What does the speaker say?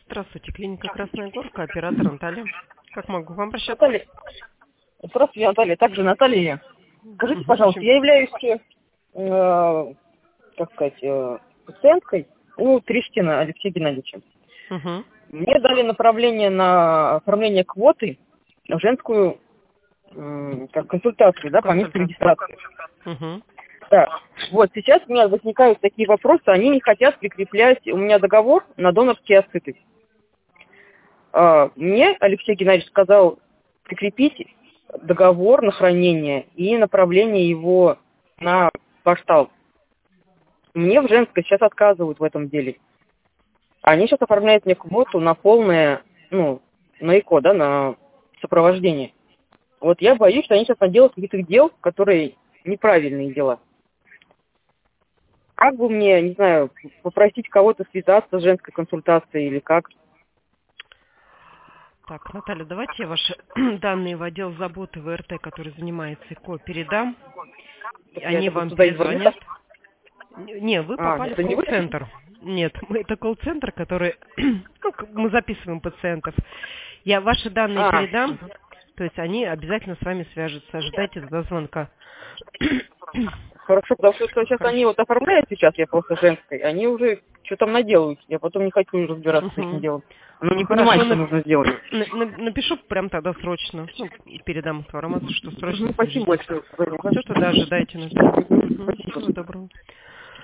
Здравствуйте, клиника Красная Горка, оператор Наталья. Как могу вам обращаться? Наталья. Здравствуйте, Наталья. Также Наталья. Скажите, пожалуйста, я являюсь, пациенткой у Тришкина Алексея Геннадьевича. Угу. Мне дали направление на оформление квоты в женскую консультацию, да, по месту регистрации. Угу. Да. Вот сейчас у меня возникают такие вопросы, они не хотят прикреплять у меня договор на донорские осыты. Мне Алексей Геннадьевич сказал прикрепить договор на хранение и направление его на портал. Мне в женской сейчас отказывают в этом деле. Они сейчас оформляют мне квоту на полное, на ЭКО, да, на сопровождение. Вот я боюсь, что они сейчас наделают каких-то дел, которые неправильные дела. Как бы мне, не знаю, попросить кого-то связаться с женской консультацией или как? Так, Наталья, давайте я ваши данные в отдел заботы ВРТ, который занимается ЭКО, передам. Они вам перезвонят. Не, вы попали в колл-центр. Нет, это колл-центр, который... мы записываем пациентов. Я ваши данные передам, то есть они обязательно с вами свяжутся. Ожидайте до звонка. Хорошо, потому что сейчас они вот оформляют сейчас, я просто женской, они уже что там наделают. Я потом не хочу разбираться с этим делом. Она не понимает, что нужно сделать. Напишу прям тогда срочно. Передам информацию, что срочно. Спасибо большое. Все, тогда ожидайте нас. Спасибо. Всего доброго.